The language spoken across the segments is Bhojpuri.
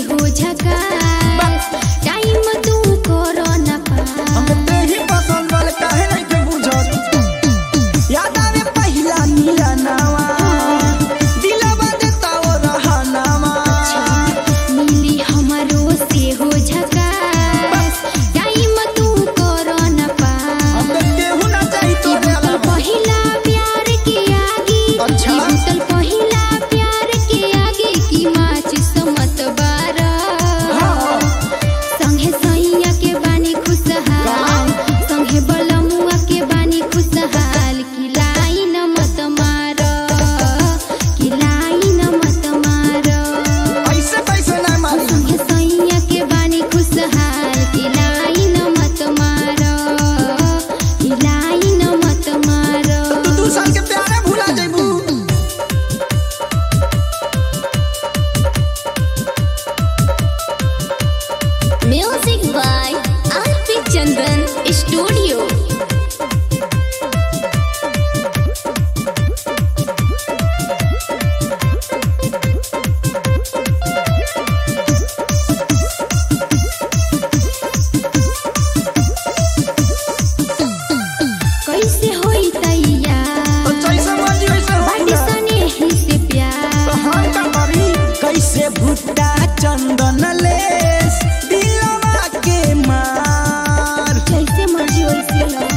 हो झकास टाइम तू करो ना पास हमके ही पसंद वाले काहे नहीं के बुझत याद आवे पहिला मिलनवा दिलवा देता वो रहनवा मिली हमरो से हो झकास टाइम तू करो ना पास हमके केहू ना चाही तो पहिला प्यार के आगे अच्छा तल पहिला प्यार के आगे की माचिस मत बारा संगे सैया के बानी खुशहाल संगे बलमुआ के बानी खुशहाल की लाइन मत मारो की लाइन मत मारो ऐसे पैसे ना मारी संगे सैया के बानी खुशहाल की लाइन मत मारो की लाइन मत मारो तू 2 साल के प्यारे भुला जाइबू Music by R.P. Chandan Studio. कैसे होई तैयार तो जैसे मर्जी वैसे हो बाटी सने ही से प्यार तो हम का करी कैसे भुट्टा चंदन लेस दिलवा के मार जैसे मर्जी वैसे लो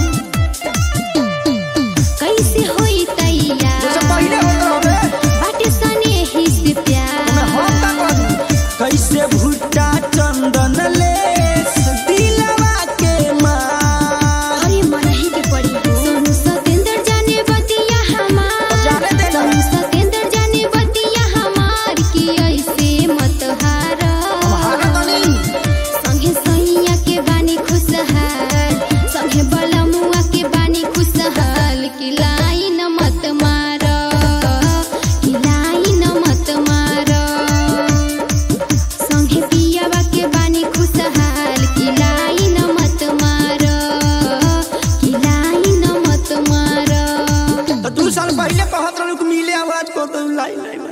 कैसे होई तैयार जैसे पहले होत रहे बाटी सने ही से प्यार हम का करी कैसे भुट्टा चंदन लेस दिलवा के मार अरे मनही के पड़ी सोनू सतेंद्र जाने बतिया हमार जाने दे ना सोनू सतेंद्र जाने बतिया हमार की ऐसे मत हारा हारा तनी संगे सैया के बानी खुशहाल संगे बलमुआ के बानी खुशहाल की लाइन मत मारो की लाइन मत मारो संगे पियावा के बानी खुशहाल की लाइन मत मारो की लाइन मत मारो तो 2 साल पहले कहत रहलू कि मिले आवाज को तो लाई